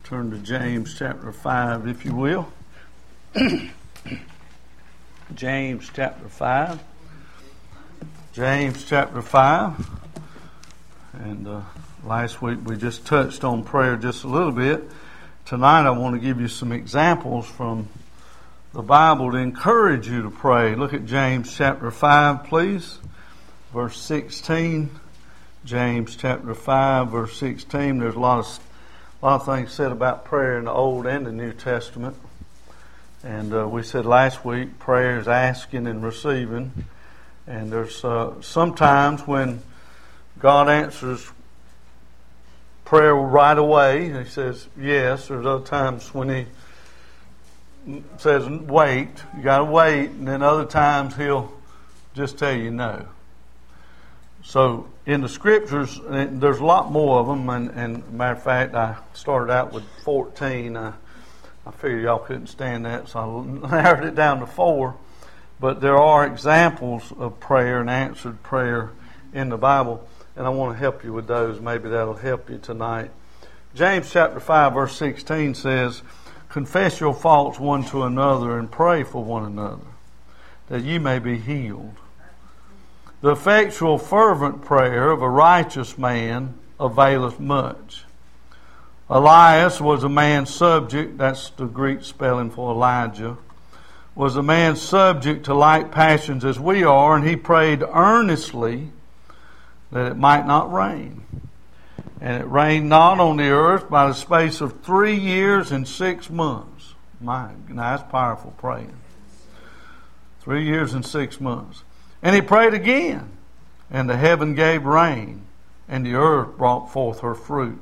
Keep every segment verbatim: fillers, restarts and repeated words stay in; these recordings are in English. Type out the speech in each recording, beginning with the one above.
Turn to James chapter five, if you will. James chapter five. James chapter five. And uh, last week we just touched on prayer just a little bit. Tonight I want to give you some examples from the Bible to encourage you to pray. Look at James chapter five, please. Verse sixteen. James chapter five, verse sixteen. There's a lot of A lot of things said about prayer in the Old and the New Testament. And uh, we said last week, prayer is asking and receiving. And there's uh, sometimes when God answers prayer right away, He says yes. There's other times when He says wait, you got to wait. And then other times He'll just tell you no. So in the Scriptures, there's a lot more of them, and, and matter of fact, I started out with fourteen. I, I figured y'all couldn't stand that, so I narrowed it down to four. But there are examples of prayer and answered prayer in the Bible, and I want to help you with those. Maybe that'll help you tonight. James chapter five, verse sixteen says, "Confess your faults one to another and pray for one another, that ye may be healed. The effectual fervent prayer of a righteous man availeth much." Elias was a man subject, that's the Greek spelling for Elijah, was a man subject to like passions as we are, and he prayed earnestly that it might not rain. And it rained not on the earth by the space of three years and six months. My, now that's powerful praying. Three years and six months. And he prayed again, and the heaven gave rain, and the earth brought forth her fruit.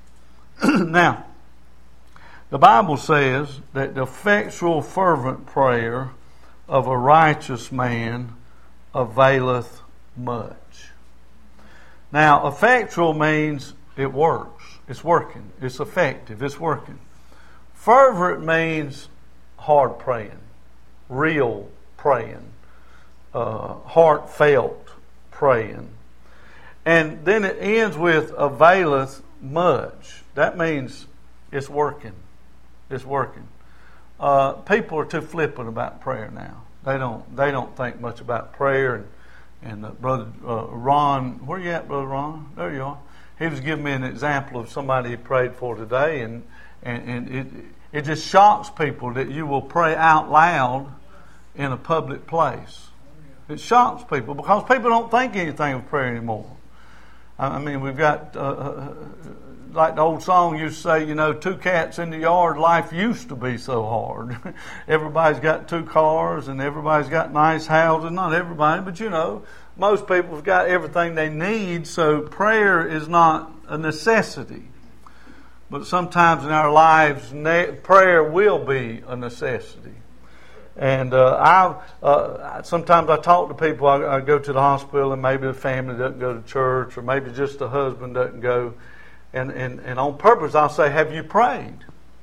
Now, the Bible says that the effectual fervent prayer of a righteous man availeth much. Now, effectual means it works. It's working. It's effective. It's working. Fervent means hard praying, real praying. Uh, heartfelt praying. And then it ends with availeth much. That means it's working. It's working. Uh, people are too flippant about prayer now. They don't they don't think much about prayer. And, and uh, Brother uh, Ron, where you at, Brother Ron? There you are. He was giving me an example of somebody he prayed for today, and, and, and it, it just shocks people that you will pray out loud in a public place. It shocks people because people don't think anything of prayer anymore. I mean, we've got, uh, like the old song used to say, you know, two cats in the yard, life used to be so hard. Everybody's got two cars and everybody's got nice houses. Not everybody, but you know, most people have got everything they need, so prayer is not a necessity. But sometimes in our lives, prayer will be a necessity. And uh, I uh, sometimes I talk to people. I, I go to the hospital, and maybe the family doesn't go to church, or maybe just the husband doesn't go. And, and, and on purpose, I'll say, "Have you prayed?"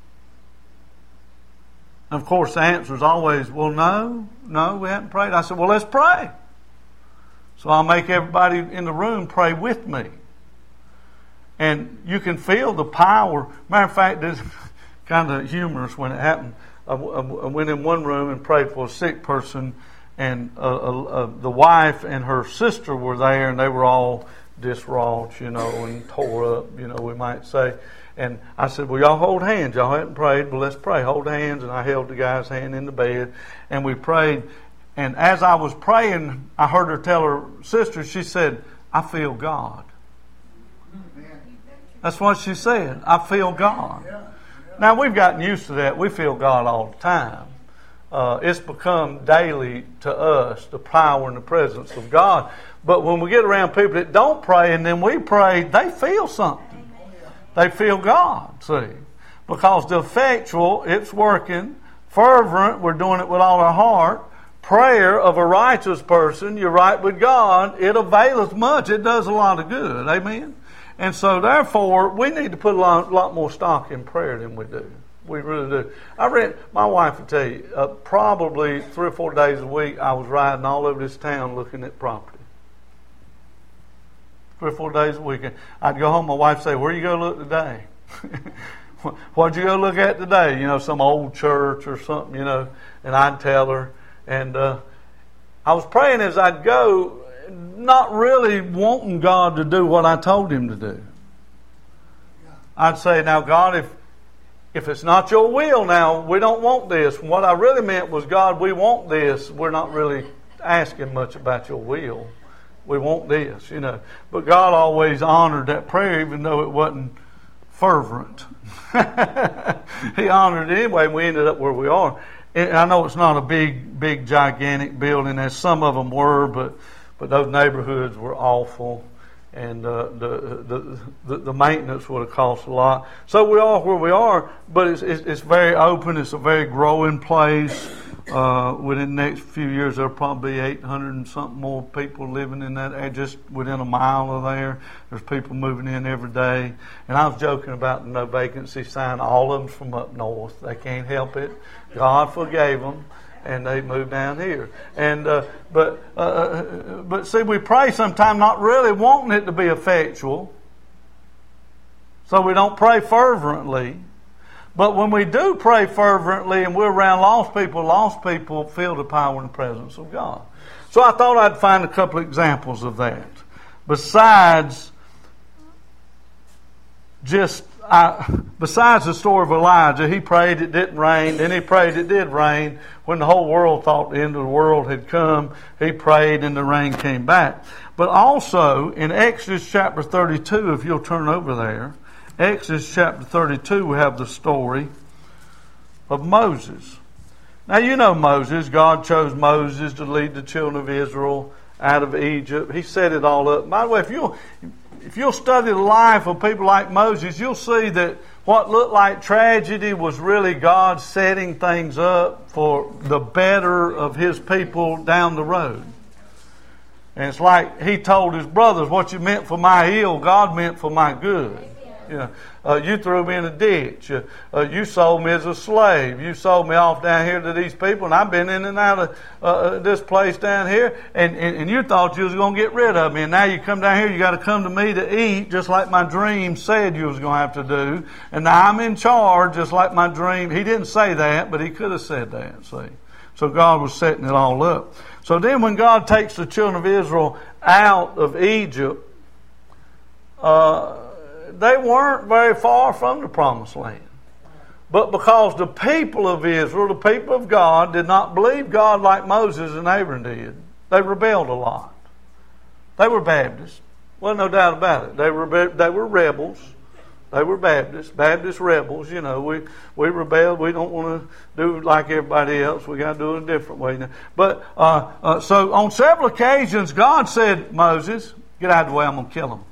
And of course, the answer is always, "Well, no, no, we haven't prayed." I said, "Well, let's pray." So I'll make everybody in the room pray with me, and you can feel the power. Matter of fact, it's kind of humorous when it happened. I went in one room and prayed for a sick person, and uh, uh, uh, the wife and her sister were there, and they were all distraught, you know, and tore up, you know, we might say. And I said, "Well, y'all hold hands. Y'all haven't prayed. Well, let's pray. Hold hands." And I held the guy's hand in the bed, and we prayed. And as I was praying, I heard her tell her sister, she said, "I feel God." That's what she said. "I feel God." Now, we've gotten used to that. We feel God all the time. Uh, it's become daily to us, the power and the presence of God. But when we get around people that don't pray and then we pray, they feel something. They feel God, see. Because the effectual, it's working. Fervent, we're doing it with all our heart. Prayer of a righteous person, you're right with God, it availeth much. It does a lot of good. Amen? And so, therefore, we need to put a lot, lot more stock in prayer than we do. We really do. I read, my wife would tell you, uh, probably three or four days a week, I was riding all over this town looking at property. Three or four days a week. I'd go home, my wife would say, "Where you going to look today?" what'd you go look at today? You know, some old church or something, you know, and I'd tell her. And uh, I was praying as I'd go, not really wanting God to do what I told Him to do. I'd say, now God, if if it's not your will now, we don't want this. What I really meant was, God, we want this. We're not really asking much about your will. We want this, you know. But God always honored that prayer, even though it wasn't fervent. He honored it anyway, and we ended up where we are. And I know it's not a big, big, gigantic building, as some of them were, but but those neighborhoods were awful, and uh, the, the the the maintenance would have cost a lot. So we are where we are, but it's it's, it's very open. It's a very growing place. Uh, within the next few years, there'll probably be eight hundred and something more people living in that area, just within a mile of there. There's people moving in every day. And I was joking about the no vacancy sign. All of them's from up north. They can't help it. God forgave them, and they moved down here. And uh, but uh, but see, we pray sometimes not really wanting it to be effectual, so we don't pray fervently. But when we do pray fervently and we're around lost people, lost people feel the power and presence of God. So I thought I'd find a couple of examples of that. Besides just, I, besides the story of Elijah, he prayed it didn't rain, then he prayed it did rain. When the whole world thought the end of the world had come, he prayed and the rain came back. But also in Exodus chapter thirty-two, if you'll turn over there, Exodus chapter thirty-two, we have the story of Moses. Now you know Moses. God chose Moses to lead the children of Israel out of Egypt. He set it all up. By the way, if you'll, if you'll study the life of people like Moses, you'll see that what looked like tragedy was really God setting things up for the better of His people down the road. And it's like he told his brothers, what you meant for my ill, God meant for my good. You know, uh, you threw me in a ditch. Uh, uh, you sold me as a slave. You sold me off down here to these people, and I've been in and out of uh, this place down here, and, and, and you thought you was going to get rid of me, and now you come down here, you got to come to me to eat, just like my dream said you was going to have to do, and now I'm in charge, just like my dream. He didn't say that, but he could have said that, see. So God was setting it all up. So then when God takes the children of Israel out of Egypt, uh, they weren't very far from the promised land. But because the people of Israel, the people of God, did not believe God like Moses and Aaron did, they rebelled a lot. They were Baptists. Well, no doubt about it. They were they were rebels. They were Baptists, Baptist rebels. You know, we, we rebelled. We don't want to do like everybody else. We got to do it a different way now. But uh, uh, so on several occasions, God said, Moses, get out of the way. I'm going to kill them.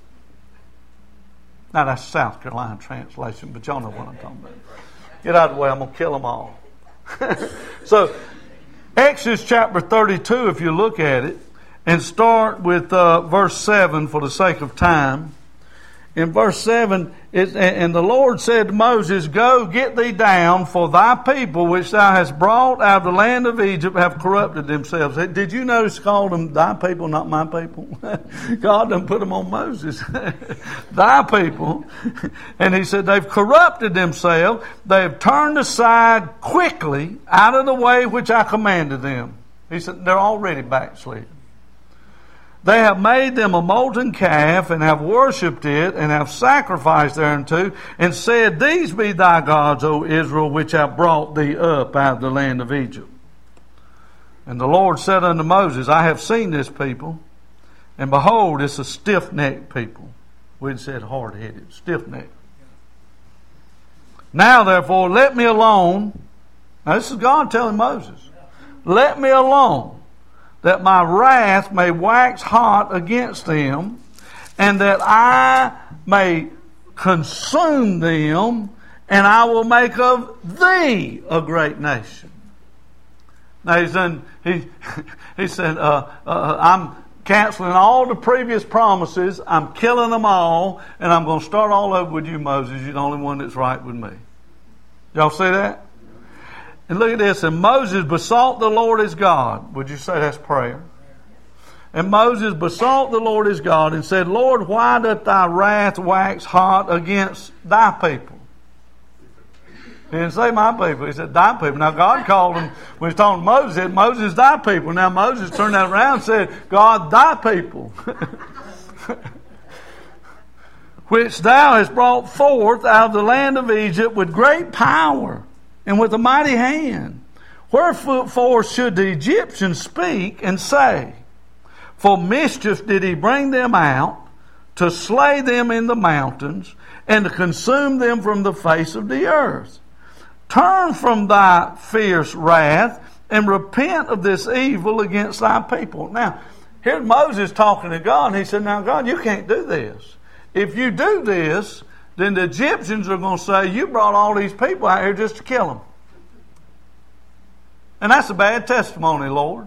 Now, that's South Carolina translation, but y'all know what I'm talking about. Get out of the way, I'm going to kill them all. So, Exodus chapter thirty-two, if you look at it, and start with uh, verse seven for the sake of time. In verse seven, it, and the Lord said to Moses, go, get thee down, for thy people which thou hast brought out of the land of Egypt have corrupted themselves. Did you notice he called them thy people, not my people? God done put them on Moses. Thy people. And he said they've corrupted themselves. They have turned aside quickly out of the way which I commanded them. He said they're already backslidden. They have made them a molten calf, and have worshipped it, and have sacrificed thereunto, and said, these be thy gods, O Israel, which have brought thee up out of the land of Egypt. And the Lord said unto Moses, I have seen this people, and behold, it's a stiff-necked people. We'd said hard-headed, stiff-necked. Now, therefore, let me alone. Now, this is God telling Moses. Let me alone, that my wrath may wax hot against them, and that I may consume them, and I will make of thee a great nation. Now he's done, he, he said, uh, uh, I'm canceling all the previous promises, I'm killing them all, and I'm going to start all over with you, Moses. You're the only one that's right with me. Y'all see that? And look at this. And Moses besought the Lord his God. Would you say that's prayer? And Moses besought the Lord his God and said, Lord, why doth thy wrath wax hot against thy people? He didn't say my people. He said thy people. Now God called them, when he was talking to Moses, he said, Moses, thy people. Now Moses turned that around and said, God, thy people. Which thou hast brought forth out of the land of Egypt with great power and with a mighty hand. Wherefore should the Egyptians speak and say, for mischief did he bring them out, to slay them in the mountains, and to consume them from the face of the earth. Turn from thy fierce wrath, and repent of this evil against thy people. Now, here's Moses talking to God, and he said, now God, you can't do this. If you do this, then the Egyptians are going to say, you brought all these people out here just to kill them. And that's a bad testimony, Lord.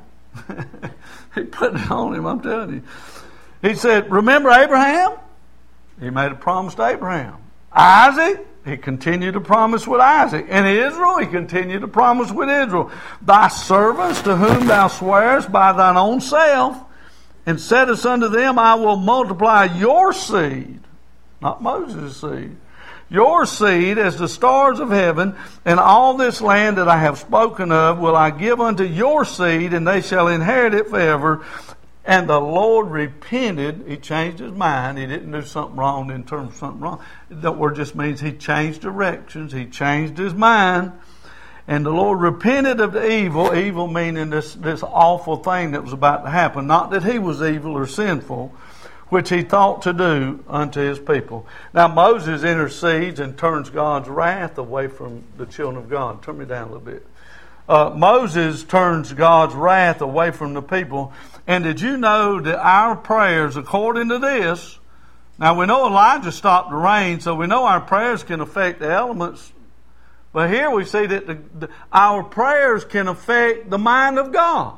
He put it on him, I'm telling you. He said, remember Abraham? He made a promise to Abraham. Isaac, he continued to promise with Isaac. And Israel, he continued to promise with Israel. Thy servants to whom thou swearest by thine own self, and saidest unto them, I will multiply your seed, not Moses' seed, your seed as the stars of heaven, and all this land that I have spoken of will I give unto your seed, and they shall inherit it forever. And the Lord repented. He changed his mind. He didn't do something wrong in terms of something wrong. That word just means he changed directions. He changed his mind. And the Lord repented of the evil. Evil meaning this, this awful thing that was about to happen. Not that he was evil or sinful, which he thought to do unto his people. Now Moses intercedes and turns God's wrath away from the children of God. Turn me down a little bit. Uh, Moses turns God's wrath away from the people. And did you know that our prayers, according to this, now we know Elijah stopped the rain, so we know our prayers can affect the elements. But here we see that the, the, our prayers can affect the mind of God.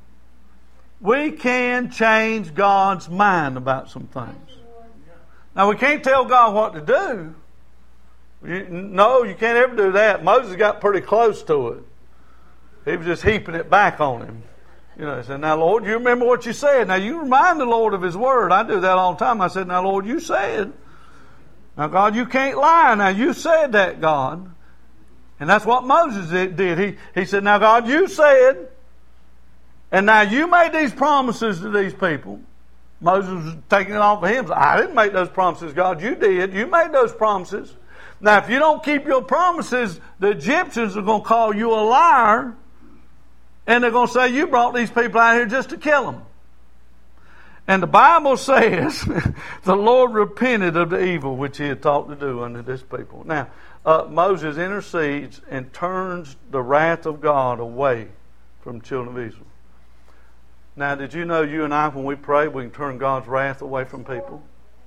We can change God's mind about some things. Now we can't tell God what to do. You, no, you can't ever do that. Moses got pretty close to it. He was just heaping it back on him. You know, he said, now Lord, you remember what you said. Now you remind the Lord of his word. I do that all the time. I said, now Lord, you said. Now God, you can't lie. Now you said that, God. And that's what Moses did. He, he said, now God, you said. And now you made these promises to these people. Moses was taking it off of him. I didn't make those promises, God. You did. You made those promises. Now if you don't keep your promises, the Egyptians are going to call you a liar. And they're going to say, you brought these people out here just to kill them. And the Bible says, the Lord repented of the evil which he had taught to do unto this people. Now, uh, Moses intercedes and turns the wrath of God away from the children of Israel. Now, did you know you and I, when we pray, we can turn God's wrath away from people?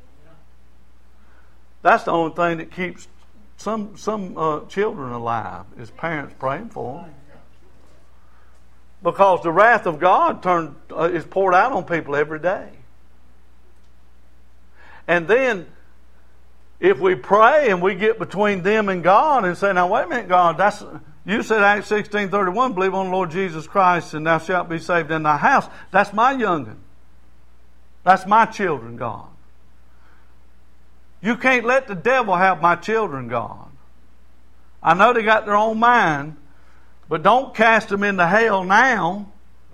That's the only thing that keeps some, some uh, children alive, is parents praying for them. Because the wrath of God turned, uh, is poured out on people every day. And then, if we pray and we get between them and God and say, now wait a minute, God, that's you said Acts sixteen thirty-one, believe on the Lord Jesus Christ and thou shalt be saved in thy house. That's my young'un. That's my children, God. You can't let the devil have my children, God. I know they got their own mind, but don't cast them into hell now.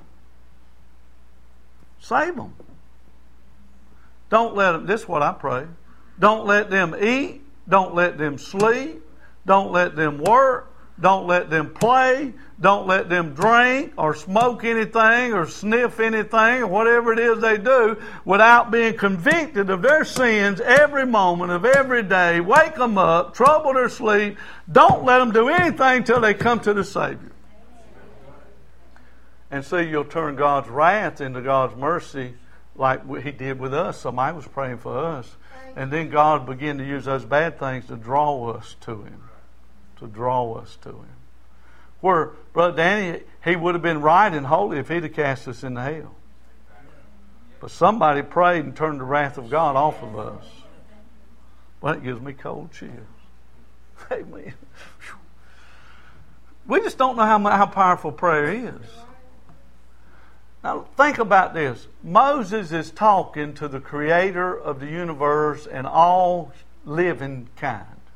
Save them. Don't let them, this is what I pray. Don't let them eat. Don't let them sleep. Don't let them work. Don't let them play. Don't let them drink or smoke anything or sniff anything or whatever it is they do without being convicted of their sins every moment of every day. Wake them up. Trouble their sleep. Don't let them do anything till they come to the Savior. And see, you'll turn God's wrath into God's mercy like he did with us. Somebody was praying for us. And then God began to use those bad things to draw us to Him. To draw us to Him. Where, Brother Danny, he would have been right and holy if he'd have cast us into hell. But somebody prayed and turned the wrath of God off of us. Well, it gives me cold chills. Amen. We just don't know how, how powerful prayer is. Now think about this. Moses is talking to the Creator of the universe and all living kind.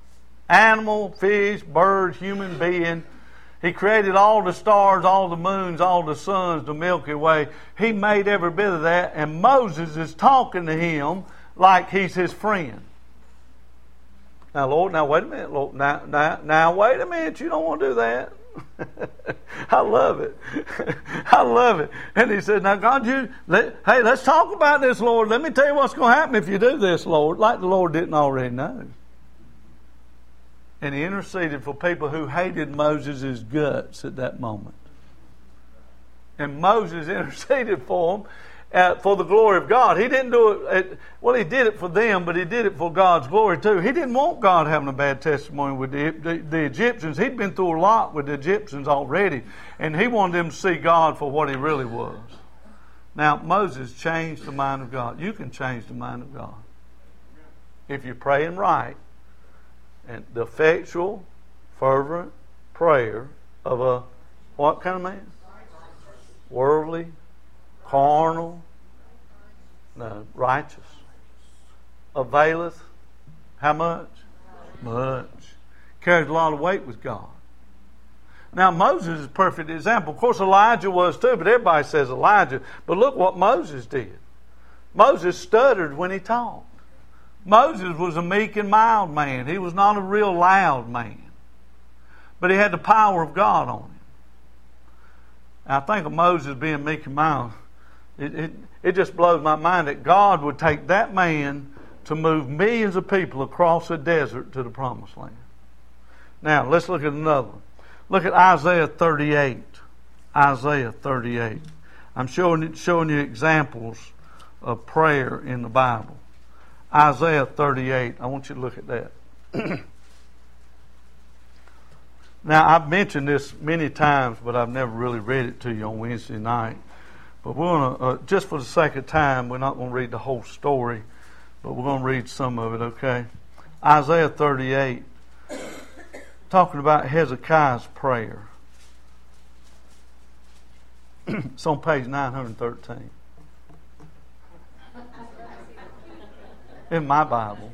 Animal, fish, bird, human being. He created all the stars, all the moons, all the suns, the Milky Way. He made every bit of that, and Moses is talking to him like he's his friend. Now, Lord, now wait a minute, Lord. Now, now, now wait a minute. You don't want to do that. I love it. I love it. And he said, now, God, you, let, hey, let's talk about this, Lord. Let me tell you what's going to happen if you do this, Lord. Like the Lord didn't already know. And he interceded for people who hated Moses' guts at that moment. And Moses interceded for them uh, for the glory of God. He didn't do it, at, well, he did it for them, but he did it for God's glory too. He didn't want God having a bad testimony with the, the, the Egyptians. He'd been through a lot with the Egyptians already, and he wanted them to see God for what he really was. Now, Moses changed the mind of God. You can change the mind of God if you're praying right. And the effectual, fervent prayer of a what kind of man? Worldly, carnal, no, righteous. Availeth how much? Much. Carries a lot of weight with God. Now Moses is a perfect example. Of course Elijah was too, but everybody says Elijah. But look what Moses did. Moses stuttered when he talked. Moses was a meek and mild man. He was not a real loud man. But he had the power of God on him. And I think of Moses being meek and mild. It, it, it just blows my mind that God would take that man to move millions of people across a desert to the promised land. Now, let's look at another one. Look at Isaiah thirty-eight. Isaiah thirty-eight. I'm showing, showing you examples of prayer in the Bible. Isaiah thirty-eight. I want you to look at that. Now, I've mentioned this many times, but I've never really read it to you on Wednesday night. But we're going to, uh, just for the sake of time, we're not going to read the whole story, but we're going to read some of it, okay? Isaiah thirty-eight, talking about Hezekiah's prayer. It's on page nine hundred thirteen. In my Bible.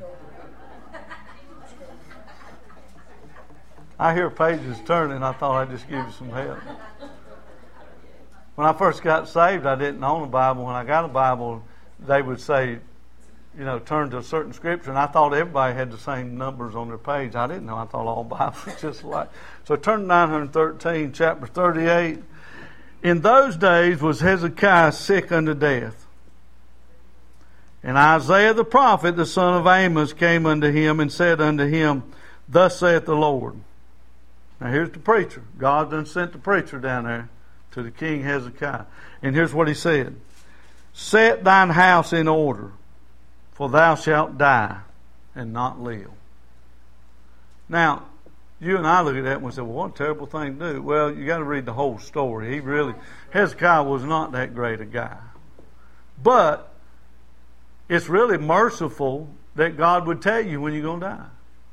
I hear pages turning. I thought I'd just give you some help. When I first got saved, I didn't own a Bible. When I got a Bible, they would say, you know, turn to a certain scripture. And I thought everybody had the same numbers on their page. I didn't know. I thought all Bibles were just like. So turn to nine hundred thirteen, chapter thirty-eight. In those days was Hezekiah sick unto death. And Isaiah the prophet, the son of Amos, came unto him and said unto him, Thus saith the Lord. Now here's the preacher. God done sent the preacher down there to the king Hezekiah. And here's what he said. Set thine house in order, for thou shalt die and not live. Now, you and I look at that and we say, well, what a terrible thing to do. Well, you got to read the whole story. He really, Hezekiah was not that great a guy. But it's really merciful that God would tell you when you're going to die.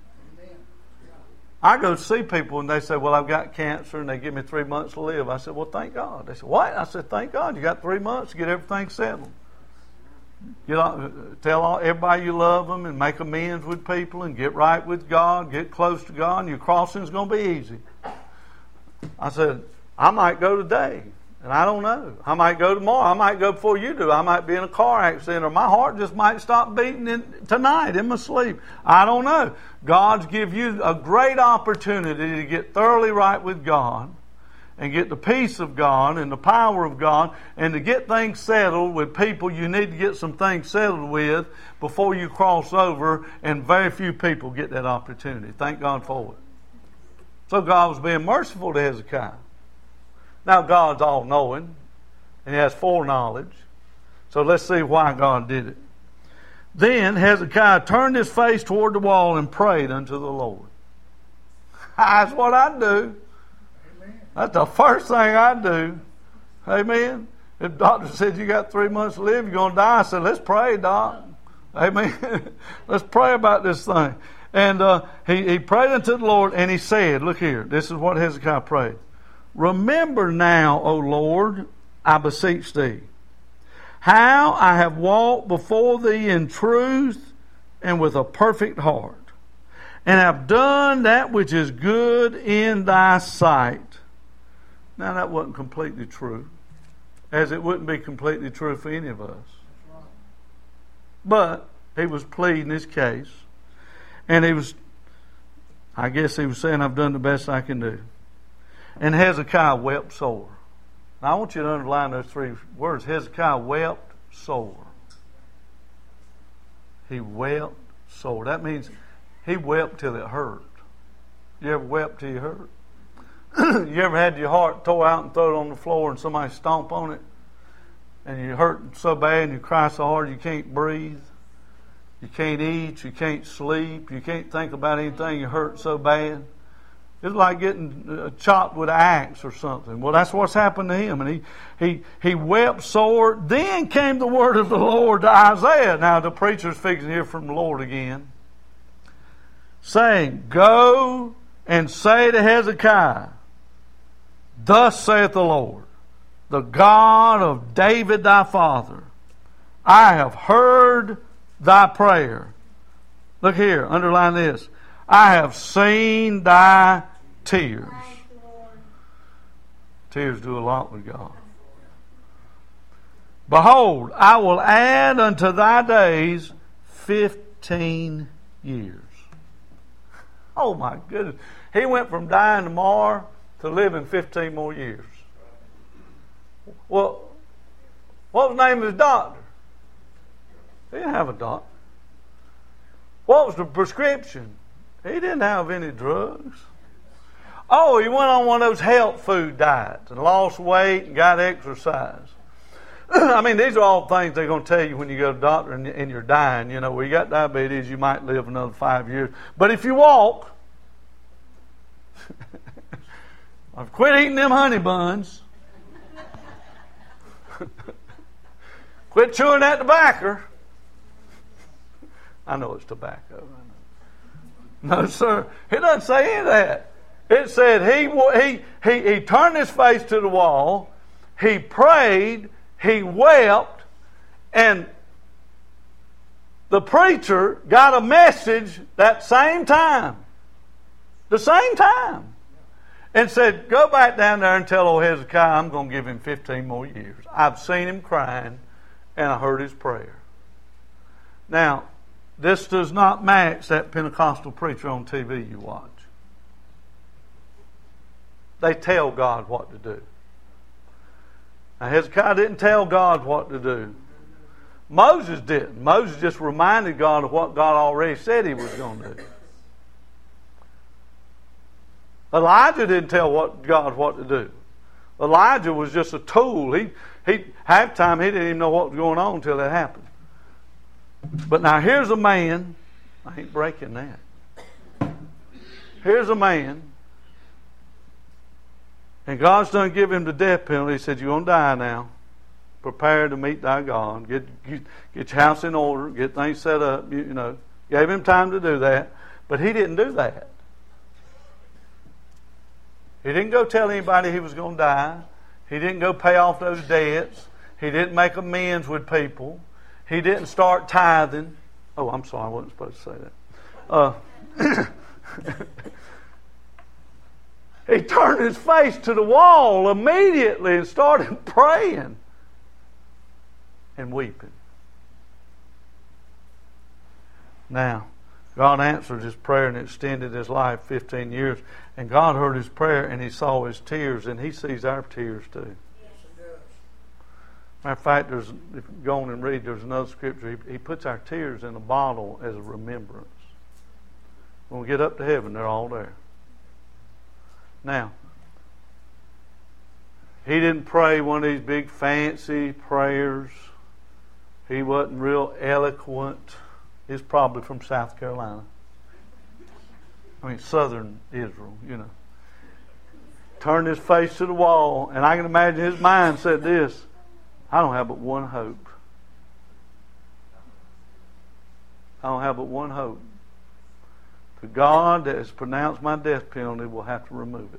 I go see people and they say, well, I've got cancer and they give me three months to live. I said, well, thank God. They said, what? I said, thank God. You got three months to get everything settled. You know, tell all, everybody you love them and make amends with people and get right with God, get close to God, and your crossing's going to be easy. I said, I might go today. And I don't know. I might go tomorrow. I might go before you do. I might be in a car accident, or my heart just might stop beating in, tonight in my sleep. I don't know. God's give you a great opportunity to get thoroughly right with God and get the peace of God and the power of God and to get things settled with people you need to get some things settled with before you cross over, and very few people get that opportunity. Thank God for it. So God was being merciful to Hezekiah. Now God's all-knowing, and He has foreknowledge. So let's see why God did it. Then Hezekiah turned his face toward the wall and prayed unto the Lord. That's what I do. Amen. That's the first thing I do. Amen. If the doctor said you got three months to live, you're going to die, I said, let's pray, Doc. Amen. Let's pray about this thing. And uh, he, he prayed unto the Lord, and he said, look here, this is what Hezekiah prayed. Remember now, O Lord, I beseech thee, how I have walked before thee in truth and with a perfect heart, and have done that which is good in thy sight. Now that wasn't completely true, as it wouldn't be completely true for any of us. But he was pleading his case, and he was, I guess he was saying, I've done the best I can do. And Hezekiah wept sore. Now I want you to underline those three words. Hezekiah wept sore. He wept sore. That means he wept till it hurt. You ever wept till you hurt? You ever had your heart tore out and throw it on the floor and somebody stomp on it? And you hurt so bad and you cry so hard you can't breathe. You can't eat. You can't sleep. You can't think about anything. You hurt so bad. It's like getting uh, chopped with an axe or something. Well, that's what's happened to him. And he, he, he wept sore. Then came the word of the Lord to Isaiah. Now the preacher's fixing to hear from the Lord again. Saying, go and say to Hezekiah, thus saith the Lord, the God of David thy father, I have heard thy prayer. Look here, underline this. I have seen thy tears. Tears do a lot with God. Behold, I will add unto thy days fifteen years. Oh my goodness. He went from dying tomorrow to living fifteen more years. Well, what was the name of his doctor? He didn't have a doctor. What was the prescription? He didn't have any drugs. Oh, he went on one of those health food diets and lost weight and got exercise. I mean, these are all things they're going to tell you when you go to the doctor and, and you're dying. You know, well, you got diabetes, you might live another five years. But if you walk, I've quit eating them honey buns. Quit chewing that tobacco. I know it's tobacco. No, sir. It doesn't say any of that. It said he, he, he, he turned his face to the wall. He prayed. He wept. And the preacher got a message that same time. The same time. And said, go back down there and tell old Hezekiah I'm going to give him fifteen more years. I've seen him crying and I heard his prayer. Now, this does not match that Pentecostal preacher on T V you watch. They tell God what to do. Now, Hezekiah didn't tell God what to do. Moses didn't. Moses just reminded God of what God already said he was going to do. Elijah didn't tell what God what to do. Elijah was just a tool. He, he, half time he didn't even know what was going on until it happened. But now here's a man, I ain't breaking that. Here's a man, and God's done give him the death penalty. He said, you're going to die now. Prepare to meet thy God. Get, get, get your house in order. Get things set up. You, you know, gave him time to do that. But he didn't do that. He didn't go tell anybody he was going to die. He didn't go pay off those debts. He didn't make amends with people. He didn't start tithing. Oh, I'm sorry, I wasn't supposed to say that. Uh, he turned his face to the wall immediately and started praying and weeping. Now, God answered his prayer and extended his life fifteen years. And God heard his prayer and he saw his tears, and he sees our tears too. Matter of fact, there's, if you go on and read, there's another scripture. He, he puts our tears in a bottle as a remembrance. When we get up to heaven, they're all there. Now, he didn't pray one of these big fancy prayers. He wasn't real eloquent. He's probably from South Carolina. I mean, southern Israel, you know. Turned his face to the wall, and I can imagine his mind said this, I don't have but one hope. I don't have but one hope. The God that has pronounced my death penalty will have to remove it.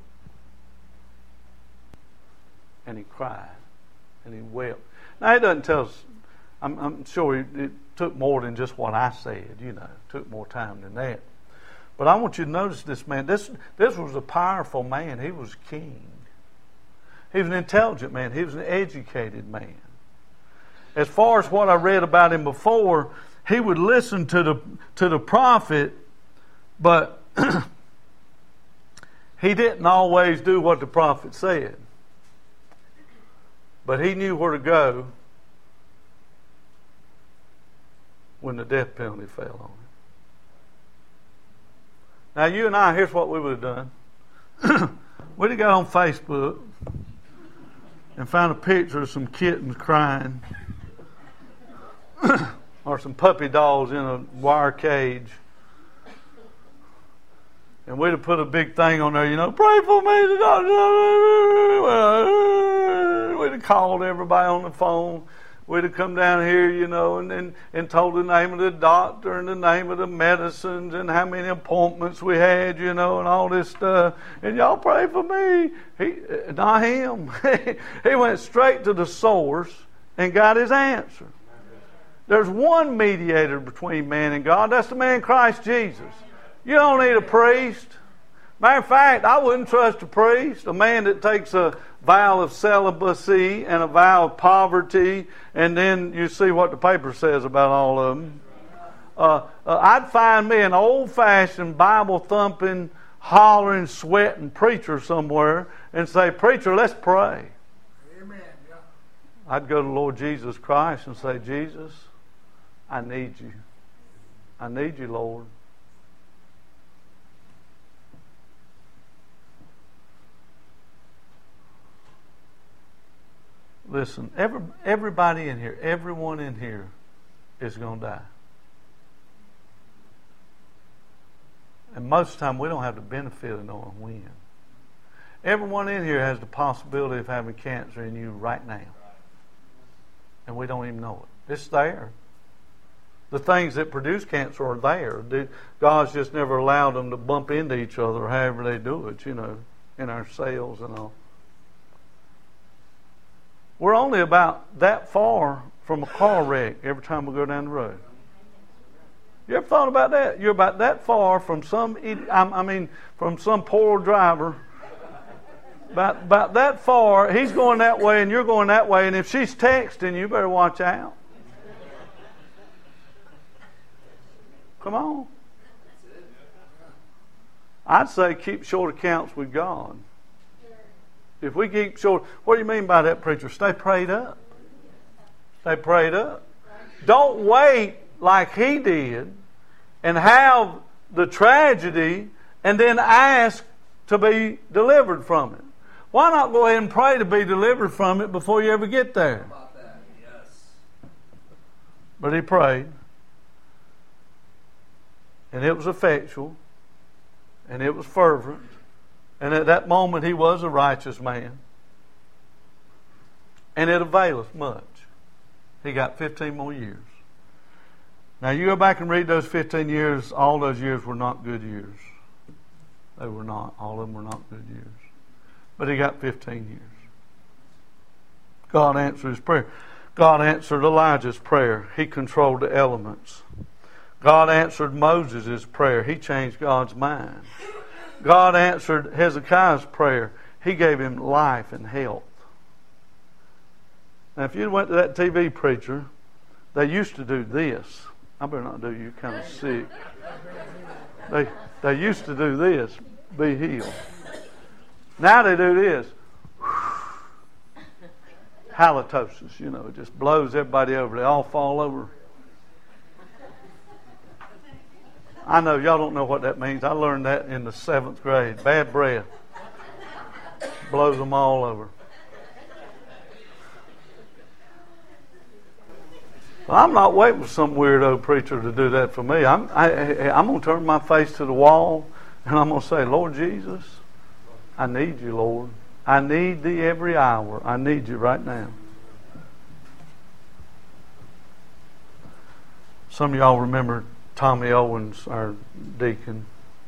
And he cried. And he wept. Now, it doesn't tell us, I'm, I'm sure it, it took more than just what I said, you know. It took more time than that. But I want you to notice this man. This, this was a powerful man. He was king. He was an intelligent man. He was an educated man. As far as what I read about him before, he would listen to the to the prophet, but he didn't always do what the prophet said. But he knew where to go when the death penalty fell on him. Now you and I, here's what we would have done. We'd have got on Facebook and found a picture of some kittens crying or some puppy dogs in a wire cage. And we'd have put a big thing on there, you know, pray for me. We'd have called everybody on the phone. We'd have come down here, you know, and, and, and told the name of the doctor and the name of the medicines and how many appointments we had, you know, and all this stuff. And y'all pray for me. He, not him. He went straight to the source and got his answer. There's one mediator between man and God. That's the man Christ Jesus. You don't need a priest. Matter of fact, I wouldn't trust a priest, a man that takes a vow of celibacy and a vow of poverty, and then you see what the paper says about all of them. Uh, uh, I'd find me an old-fashioned, Bible-thumping, hollering, sweating preacher somewhere and say, preacher, let's pray. Amen. Yeah. I'd go to Lord Jesus Christ and say, Jesus, I need you. I need you, Lord. Listen, every, everybody in here, everyone in here is going to die. And most of the time we don't have the benefit of knowing when. Everyone in here has the possibility of having cancer in you right now. And we don't even know it. It's there. The things that produce cancer are there. God's just never allowed them to bump into each other, however they do it, you know, in our cells and all. We're only about that far from a car wreck every time we go down the road. You ever thought about that? You're about that far from some, I mean, from some poor driver. About, about that far, he's going that way and you're going that way. And if she's texting, you better watch out. Come on. I'd say keep short accounts with God. If we keep short, what do you mean by that, preacher? Stay prayed up. Stay prayed up. Don't wait like he did and have the tragedy and then ask to be delivered from it. Why not go ahead and pray to be delivered from it before you ever get there? Yes. But he prayed. And it was effectual. And it was fervent. And at that moment he was a righteous man. And it availeth much. He got fifteen more years. Now you go back and read those fifteen years, all those years were not good years. They were not. All of them were not good years. But he got fifteen years. God answered his prayer. God answered Elijah's prayer. He controlled the elements. God answered Moses' prayer. He changed God's mind. God answered Hezekiah's prayer. He gave him life and health. Now, if you went to that T V preacher, they used to do this. I better not do you. You're kind of sick. They they used to do this. Be healed. Now they do this. Halitosis. You know, it just blows everybody over. They all fall over. I know y'all don't know what that means. I learned that in the seventh grade. Bad breath. Blows them all over. Well, I'm not waiting for some weirdo preacher to do that for me. I'm, I, I'm going to turn my face to the wall and I'm going to say, Lord Jesus, I need you, Lord. I need thee every hour. I need you right now. Some of y'all remember Tommy Owens, our deacon.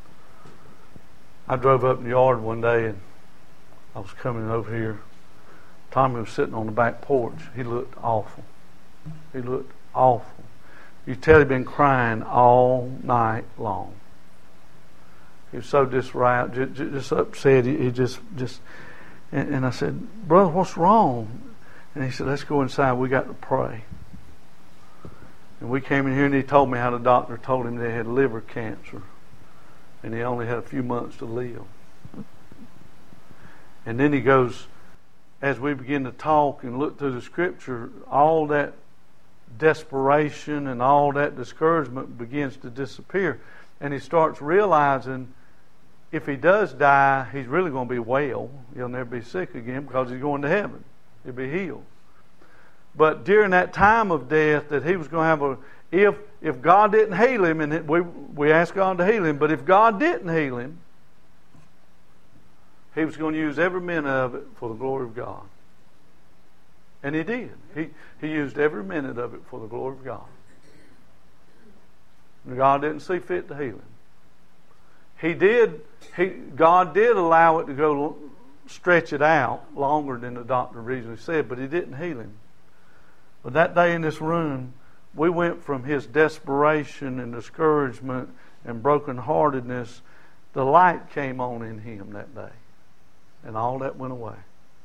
I drove up in the yard one day and I was coming over here. Tommy was sitting on the back porch. He looked awful. He looked awful. You tell he'd been crying all night long. he was so disrout, just, just upset. He, he just, just, and, and I said, brother, what's wrong? And he said, let's go inside. We got to pray. And we came in here and he told me how the doctor told him they had liver cancer. And he only had a few months to live. And then he goes, as we begin to talk and look through the scripture, all that desperation and all that discouragement begins to disappear. And he starts realizing if he does die, he's really going to be well. He'll never be sick again because he's going to heaven. He'll be healed. But during that time of death, that he was going to have a, if if God didn't heal him, and we we asked God to heal him, but if God didn't heal him, he was going to use every minute of it for the glory of God. And he did. He he used every minute of it for the glory of God. And God didn't see fit to heal him. He did. He God did allow it to go stretch it out longer than the doctor originally said, but he didn't heal him. But that day in this room, we went from his desperation and discouragement and brokenheartedness. The light came on in him that day. And all that went away.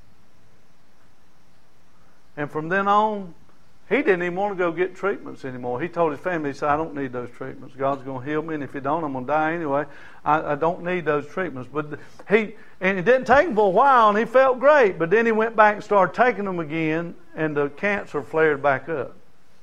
And from then on, he didn't even want to go get treatments anymore. He told his family, he said, I don't need those treatments. God's going to heal me, and if he don't, I'm going to die anyway. I, I don't need those treatments. But he, and it didn't take him for a while, and he felt great. But then he went back and started taking them again, and the cancer flared back up.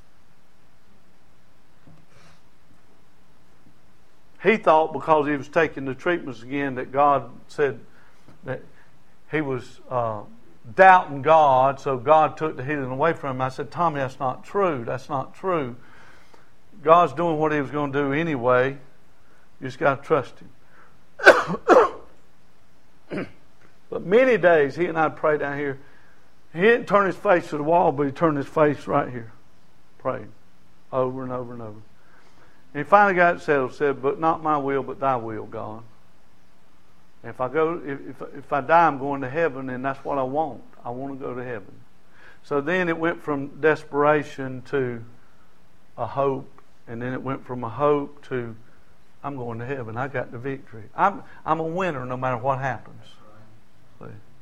He thought because he was taking the treatments again that God said that he was uh, doubting God, so God took the healing away from him. I said, Tommy, that's not true. That's not true. God's doing what he was going to do anyway. You just got to trust him. But many days, he and I prayed down here. He didn't turn his face to the wall, but he turned his face right here. Prayed over and over and over. And he finally got it settled, said, but not my will, but thy will, God. If I go, if if I die, I'm going to heaven, and that's what I want. I want to go to heaven. So then it went from desperation to a hope, and then it went from a hope to I'm going to heaven. I got the victory. I'm I'm a winner no matter what happens. See?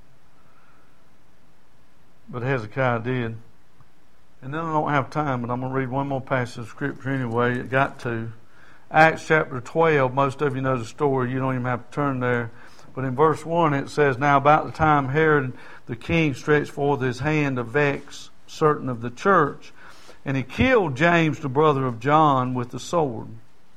But Hezekiah did. And then I don't have time, but I'm going to read one more passage of Scripture anyway. It got to Acts chapter twelve. Most of you know the story. You don't even have to turn there. But in verse one it says, now about the time Herod the king stretched forth his hand to vex certain of the church, and he killed James the brother of John with the sword.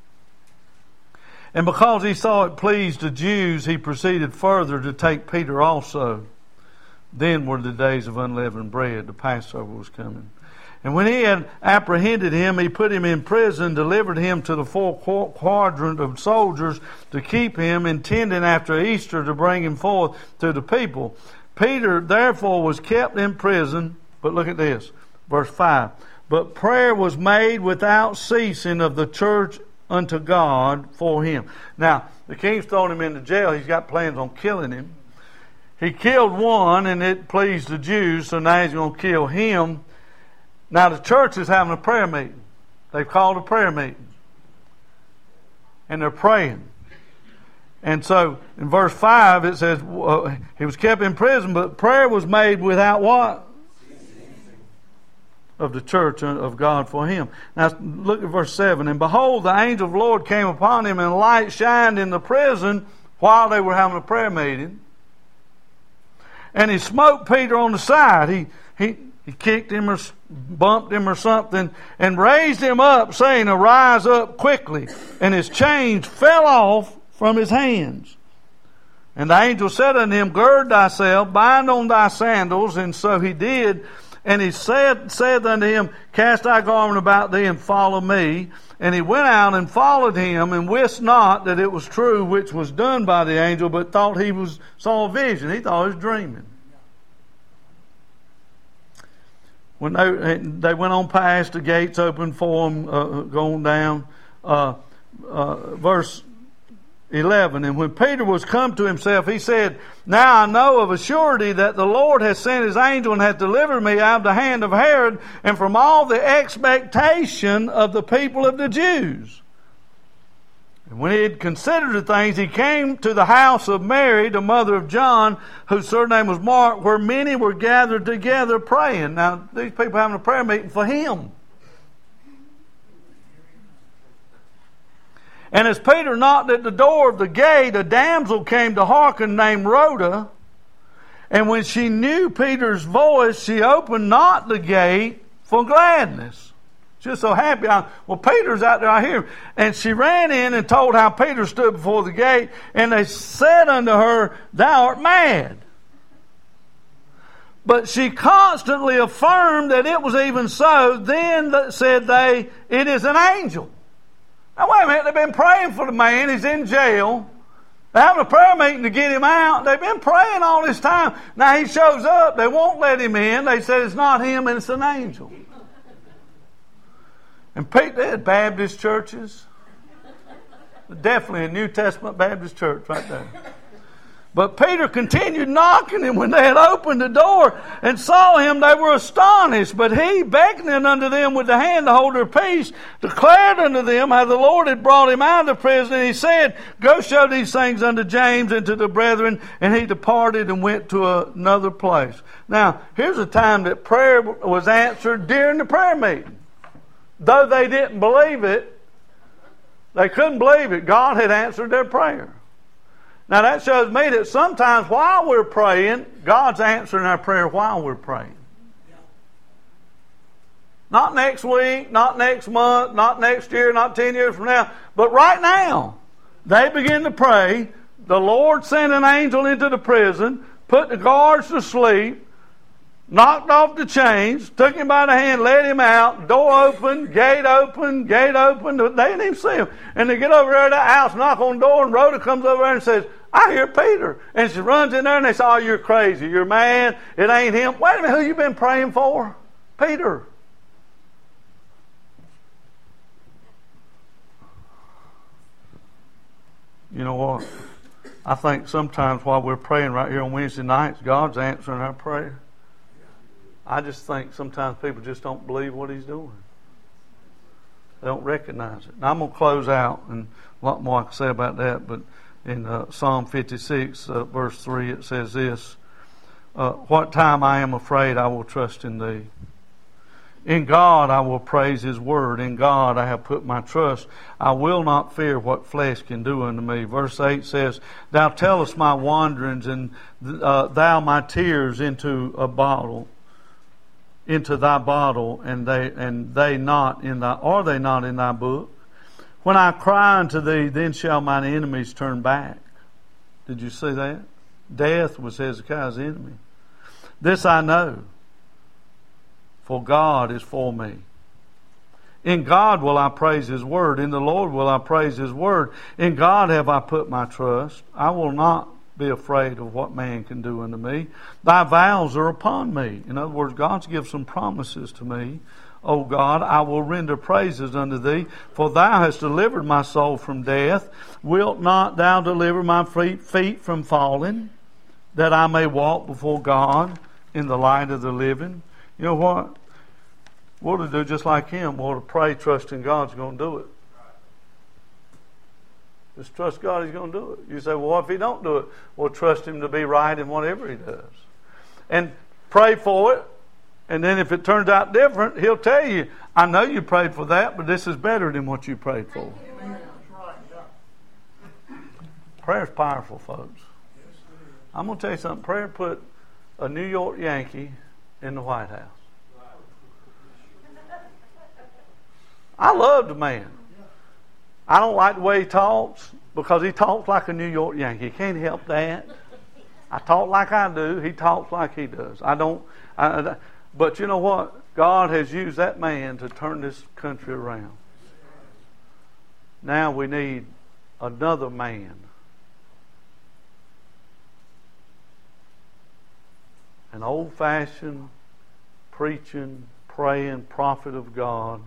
And because he saw it pleased the Jews, he proceeded further to take Peter also. Then were the days of unleavened bread. The Passover was coming. And when he had apprehended him, he put him in prison, delivered him to the full quadrant of soldiers to keep him, intending after Easter to bring him forth to the people. Peter therefore was kept in prison. But look at this, verse five. But prayer was made without ceasing of the church unto God for him. Now, the king's thrown him into jail. He's got plans on killing him. He killed one, and it pleased the Jews, so now he's going to kill him. Now the church is having a prayer meeting. They've called a prayer meeting. And they're praying. And so in verse five it says, uh, he was kept in prison, but prayer was made without what? Of the church of God for him. Now look at verse seven. And behold, the angel of the Lord came upon him, and light shined in the prison while they were having a prayer meeting. And he smote Peter on the side. He he he kicked him or bumped him or something, and raised him up, saying, arise up quickly. And his chains fell off from his hands. And the angel said unto him, gird thyself, bind on thy sandals. And so he did. And he said, said unto him, cast thy garment about thee and follow me. And he went out and followed him, and wist not that it was true which was done by the angel, but thought he was saw a vision. He thought he was dreaming. When they they went on past, the gates opened for them, uh, going down. Uh, uh, verse eleven. And when Peter was come to himself, he said, now I know of a surety that the Lord has sent his angel and hath delivered me out of the hand of Herod, and from all the expectation of the people of the Jews. And when he had considered the things, he came to the house of Mary, the mother of John, whose surname was Mark, where many were gathered together praying. Now, these people having a prayer meeting for him. And as Peter knocked at the door of the gate, a damsel came to hearken named Rhoda. And when she knew Peter's voice, she opened not the gate for gladness. She was so happy. I, well, Peter's out there, I hear him. And she ran in and told how Peter stood before the gate. And they said unto her, Thou art mad. But she constantly affirmed that it was even so. Then said they, It is an angel. Now, wait a minute, they've been praying for the man. He's in jail. They're having a prayer meeting to get him out. They've been praying all this time. Now he shows up. They won't let him in. They said it's not him and it's an angel. And Pete, they had Baptist churches. Definitely a New Testament Baptist church right there. But Peter continued knocking, and when they had opened the door and saw him, they were astonished. But he, beckoning unto them with the hand to hold their peace, declared unto them how the Lord had brought him out of the prison. And he said, Go show these things unto James and to the brethren. And he departed and went to another place. Now, here's a time that prayer was answered during the prayer meeting. Though they didn't believe it, they couldn't believe it. God had answered their prayer. Now that shows me that sometimes while we're praying, God's answering our prayer while we're praying. Not next week, not next month, not next year, not ten years from now, but right now. They begin to pray. The Lord sent an angel into the prison, put the guards to sleep, knocked off the chains, took him by the hand, led him out, door open, gate open, gate open. They didn't even see him. And they get over there to the house, knock on the door, and Rhoda comes over there and says, I hear Peter. And she runs in there and they say, Oh, you're crazy. You're mad. It ain't him. Wait a minute, who you been praying for? Peter. You know what? I think sometimes while we're praying right here on Wednesday nights, God's answering our prayer. I just think sometimes people just don't believe what He's doing. They don't recognize it. Now I'm going to close out, and a lot more I can say about that, but in uh, Psalm fifty-six, uh, verse three, it says this, uh, What time I am afraid, I will trust in Thee. In God I will praise His word. In God I have put my trust. I will not fear what flesh can do unto me. Verse eight says, Thou tellest my wanderings, and uh, Thou my tears into a bottle. into Thy bottle, and they and they not in Thy are they not in Thy book? When I cry unto Thee, then shall mine enemies turn back. Did you see that? Death was Hezekiah's enemy. This I know, for God is for me. In God will I praise His word. In the Lord will I praise His word. In God have I put my trust. I will not be afraid of what man can do unto me. Thy vows are upon me. In other words, God's given some promises to me. O God, I will render praises unto Thee, for Thou hast delivered my soul from death. Wilt not Thou deliver my feet from falling, that I may walk before God in the light of the living? You know what? We're to do just like him. We're to pray, trusting God's going to do it. Just trust God, He's going to do it. You say, well, what if He don't do it? Well, trust Him to be right in whatever He does. And pray for it. And then if it turns out different, He'll tell you, I know you prayed for that, but this is better than what you prayed for. Prayer's powerful, folks. I'm going to tell you something. Prayer put a New York Yankee in the White House. I love the man. I don't like the way he talks, because he talks like a New York Yankee. He can't help that. I talk like I do. He talks like he does. I don't. I, but you know what? God has used that man to turn this country around. Now we need another man. An old-fashioned, preaching, praying prophet of God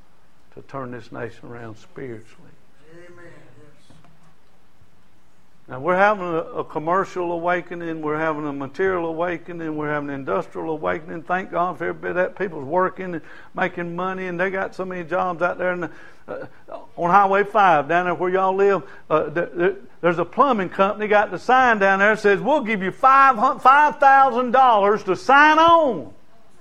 to turn this nation around spiritually. Amen. Yes. Now, we're having a, a commercial awakening, we're having a material awakening, we're having an industrial awakening. Thank God for every bit of that. People's working and making money, and they got so many jobs out there. In the, uh, on Highway five, down there where y'all live, uh, there, there's a plumbing company got the sign down there that says, we'll give you five thousand dollars to sign on.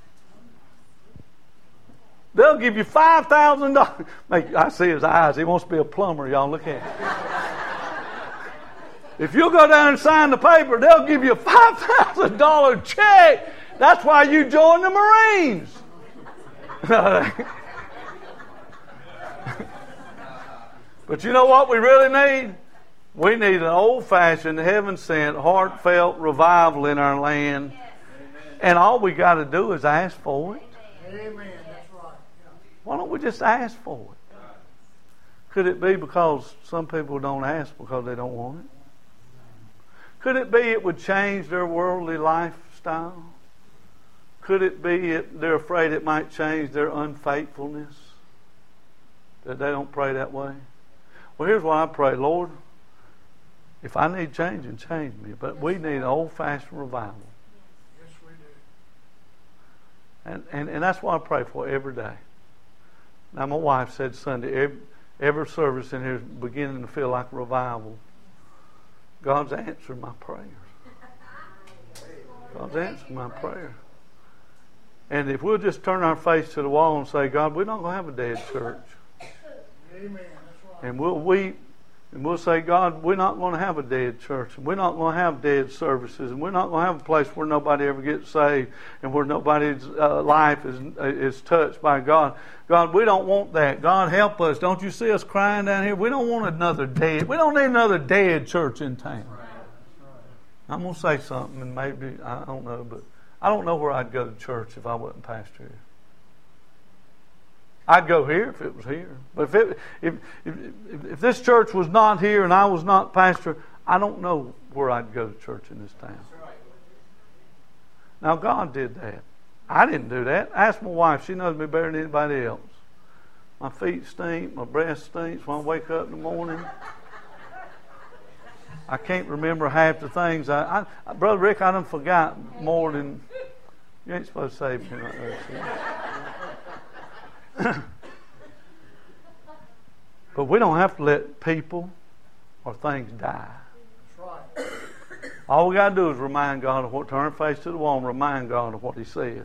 They'll give you five thousand dollars. I see his eyes. He wants to be a plumber, y'all. Look at him. If you'll go down and sign the paper, they'll give you a five thousand dollars check. That's why you join the Marines. But you know what we really need? We need an old-fashioned, heaven-sent, heartfelt revival in our land. And all we got to do is ask for it. Amen. That's right. Why don't we just ask for it? Could it be because some people don't ask because they don't want it? Could it be it would change their worldly lifestyle? Could it be it, they're afraid it might change their unfaithfulness? That they don't pray that way? Well, here's what I pray. Lord, if I need changing, change me. But we need an old-fashioned revival. Yes, we do. And, and, and that's what I pray for every day. Now, my wife said Sunday, every, every service in here is beginning to feel like a revival. God's answered my prayers. God's answered my prayer. And if we'll just turn our face to the wall and say, God, we're not going to have a dead church. Amen. That's right. And we'll weep and we'll say, God, we're not going to have a dead church. We're not going to have dead services. And we're not going to have a place where nobody ever gets saved and where nobody's uh, life is, is touched by God. God, we don't want that. God, help us. Don't you see us crying down here? We don't want another dead. We don't need another dead church in town. I'm going to say something, and maybe, I don't know, but I don't know where I'd go to church if I wasn't pastor here. I'd go here if it was here. But if, it, if, if, if this church was not here and I was not pastor, I don't know where I'd go to church in this town. Now, God did that. I didn't do that. Ask my wife. She knows me better than anybody else. My feet stink. My breath stinks when I wake up in the morning. I can't remember half the things. I, I Brother Rick, I done forgot more than... You ain't supposed to say anything like that. But we don't have to let people or things die. That's right. All we got to do is remind God of what, turn our face to the wall and remind God of what He said.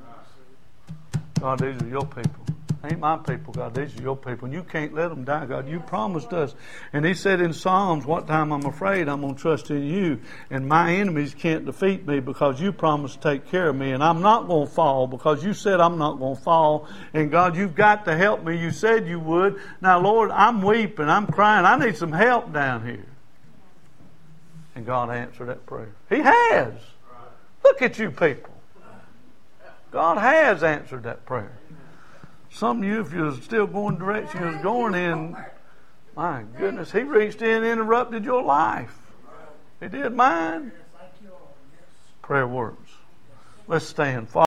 God, these are your people. Ain't my people, God. These are your people. And you can't let them die, God. You promised us. And He said in Psalms, what time I'm afraid, I'm going to trust in you. And my enemies can't defeat me because you promised to take care of me. And I'm not going to fall because you said I'm not going to fall. And God, you've got to help me. You said you would. Now, Lord, I'm weeping. I'm crying. I need some help down here. And God answered that prayer. He has. Look at you people. God has answered that prayer. Some of you, if you're still going the direction you was going in, my goodness, He reached in and interrupted your life. He did mine. Prayer works. Let's stand.